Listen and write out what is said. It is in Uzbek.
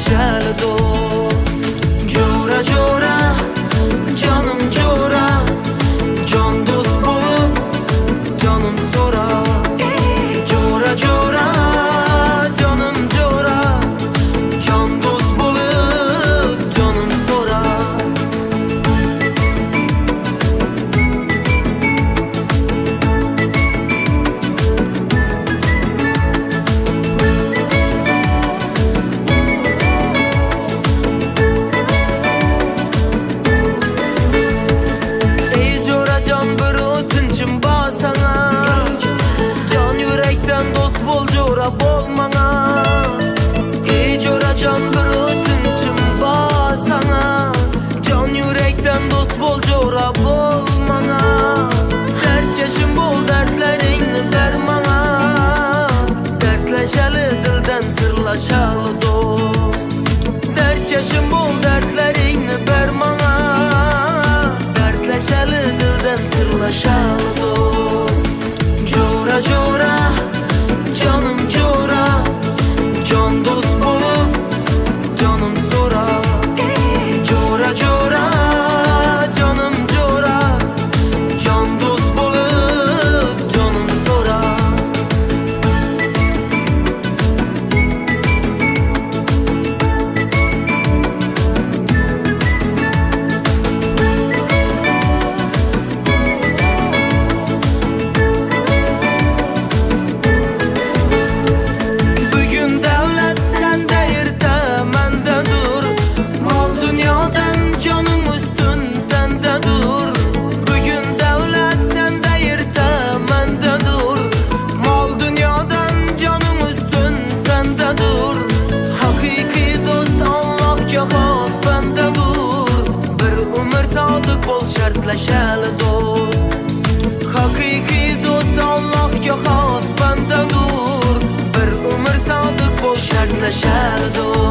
shartlashar do'st. Jo'ra jo'ra jonim jo'ra, jon do'st bo'lib jonim so'ra. Jo'ra jo'ra jonim jo'ra, jon do'st bo'lib jonim so'ra. Bo'lmanga ey jo'ra jon bir o'tinchim bor sana, jon yurakdan do'st bo'l jo'ra bo'lmanga. Dardkashim bo'l, dardlaringni bermanga, dardlashali dildan sirlashali do'st. Dardkashim bo'l, dardlaringni bermanga, dardlashali dildan sirlashali do'st. Jo'ra jo'ra jonim jo'ra, jon do'st bo'lib jonim so'ra. Jo'ra jo'ra jonim jo'ra, jon do'st bo'lib jonim so'ra. Shartlashali do'st, haqiqiy do'st Allohga xos bandadur. Bir umr sodiq bo'l, shartlashali do'st.